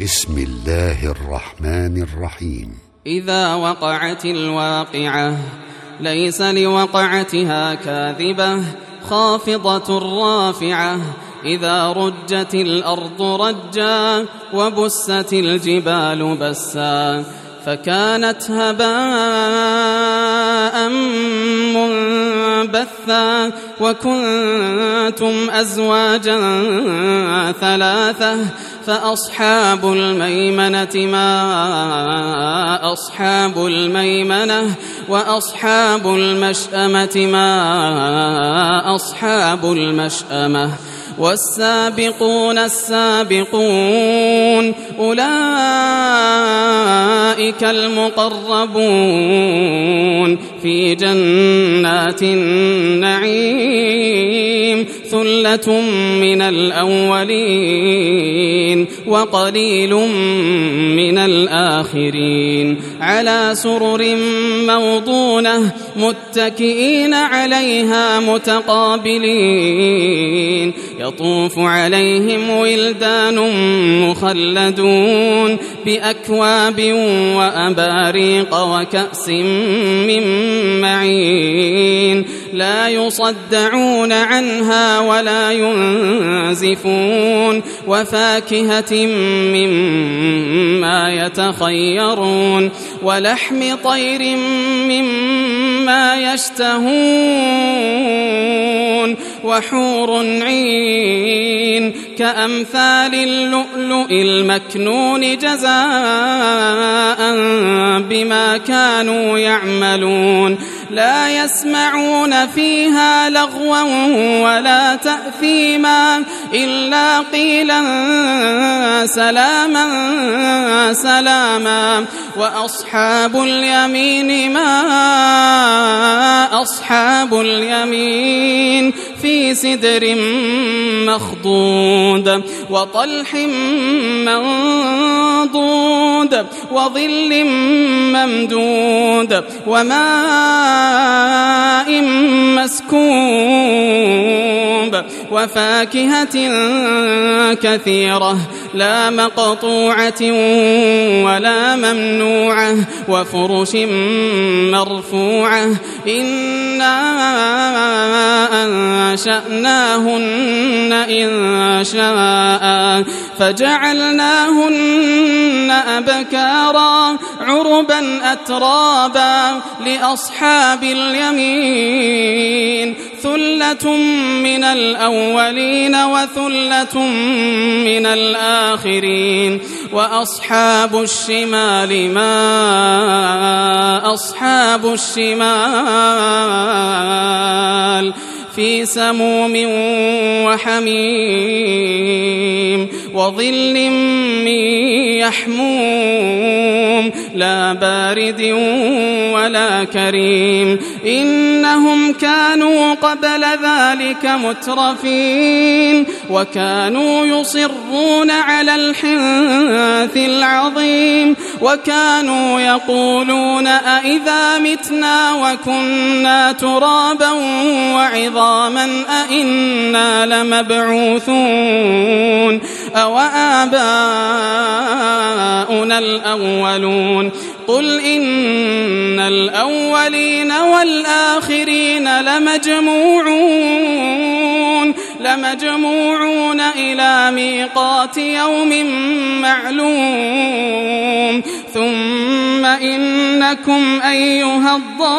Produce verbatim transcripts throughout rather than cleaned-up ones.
بسم الله الرحمن الرحيم. إذا وقعت الواقعة ليس لوقعتها كاذبة خافضة رافعة إذا رجت الأرض رجا وبست الجبال بسا فكانت هباء منبثا وكنتم أزواجا ثلاثة فأصحاب الميمنة ما أصحاب الميمنة وأصحاب المشأمة ما أصحاب المشأمة والسابقون السابقون أولئك المقربون في جنات النعيم ثلة من الأولين وقليل من الآخرين على سرر موضونة متكئين عليها متقابلين يطوف عليهم ولدان مخلدون بأكواب وأباريق وكأس من معين لا يصدعون عنها ولا ينزفون وفاكهة مما يتخيرون ولحم طير مما يشتهون وحور عين كأمثال اللؤلؤ المكنون جزاء بما كانوا يعملون لا يسمعون فيها لغوا ولا تأثيما إلا قيلا سلاما سلاما وأصحاب اليمين ما أصحاب اليمين في سدر مخضود وطلح منضود وظل ممدود وماء مسكوب وفاكهة كثيرة لا مقطوعة ولا ممنوعة وفرش مرفوعة إنا أنشأناهن إن شاء فجعلناهن أبكارا عربا أترابا لأصحاب اليمين ثلة من الأولين وثلة من الآخرين وأصحاب الشمال ما أصحاب الشمال في سموم وحميم وظل من يحموم لا بارد ولا كريم إنهم كانوا قبل ذلك مترفين وكانوا يصرون على الحنث العظيم وكانوا يقولون أئذا متنا وكنا ترابا وعظاما أئنا لمبعوثون أو آباؤنا الأولون قل إن الأولين والآخرين لمجموعون لمجموعون إلى ميقات يوم معلوم ثم إنكم أيها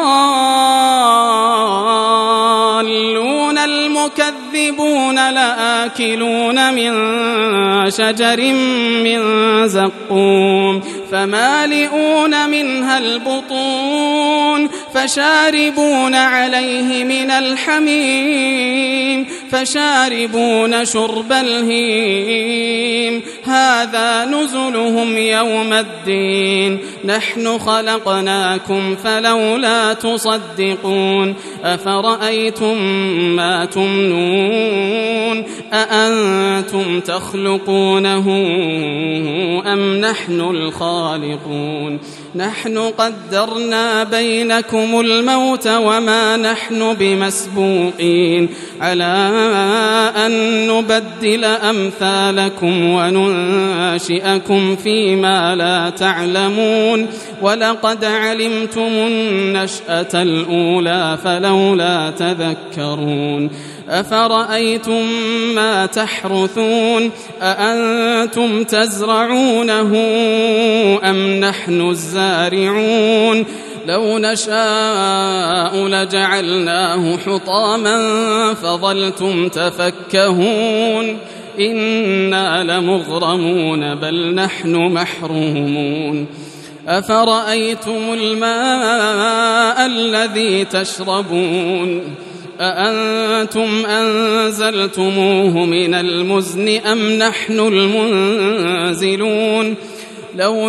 الضالون المكذبون لآكلون من شجر من زقوم فمالئون منها البطون فشاربون عليه من الحميم فشاربون شرب الهيم هذا نزلهم يوم الدين نحن خلقناكم فلولا تصدقون أفرأيتم ما تمنون أأنتم تخلقونه أم نحن الخالقون نحن قدرنا بينكم الموت وما نحن بمسبوقين على أن نبدل أمثالكم وننشئكم فيما لا تعلمون ولقد علمتم النشأة الأولى فلولا تذكرون أفرأيتم ما تحرثون أأنتم تزرعونه أم نحن الزارعون لو نشاء لجعلناه حطاما فظلتم تفكهون إنا لمغرمون بل نحن محرومون أفرأيتم الماء الذي تشربون أأنتم أنزلتموه من المزن أم نحن المنزلون لو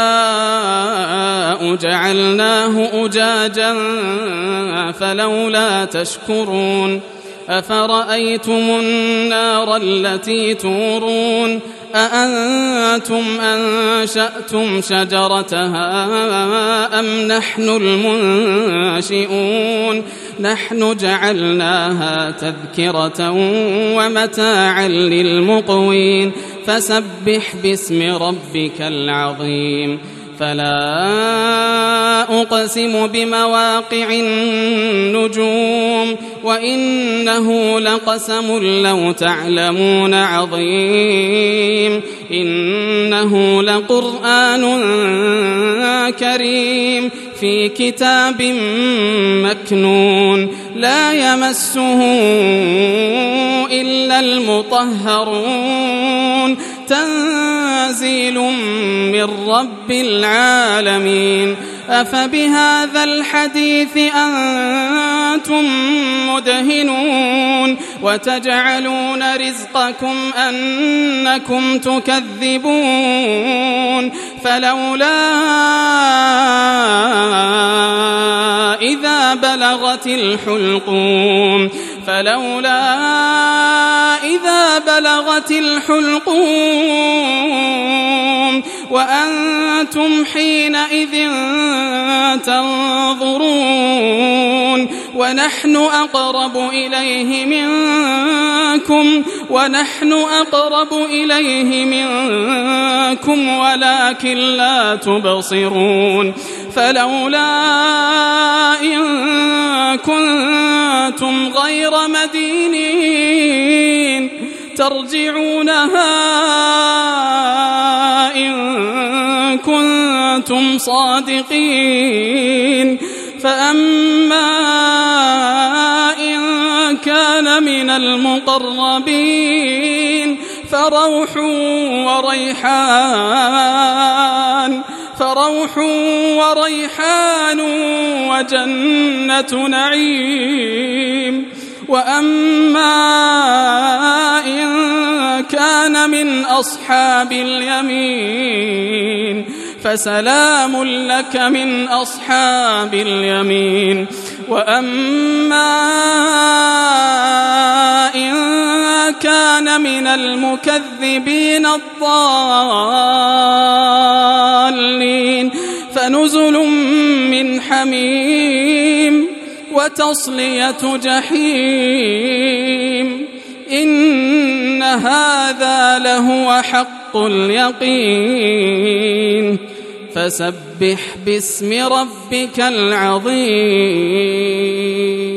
نشاء جعلناه أجاجا فلولا تشكرون أفرأيتم النار التي تورون أأنتم أنشأتم شجرتها أم نحن المنشئون نحن جعلناها تذكرة ومتاعا للمقوين فسبح باسم ربك العظيم فلا أقسم بمواقع النجوم وإنه لقسم لو تعلمون عظيم إنه لقرآن كريم في كتاب مكنون لا يمسه إلا المطهرون تنزيل من رب العالمين أفبهذا الحديث أنتم مدهنون وتجعلون رزقكم أنكم تكذبون فلولا إذا بلغت الحلقوم فلولا إذا بلغت الحلقوم وأنتم حينئذ تنظرون ونحن أقرب إليه منكم ونحن أقرب إليه منكم ولكن لا تبصرون فلولا إن كنتم غير مدينين ترجعونها إن كنتم صادقين فأما إن كان من المقربين فروح وريحان فروح وريحان وجنة نعيم وأما إن كان من أصحاب اليمين فسلام لك من أصحاب اليمين وأما إن كان من المكذبين الضالين فنزل من حميم وتصلية جحيم إن هذا لهو حق اليقين فسبح باسم ربك العظيم.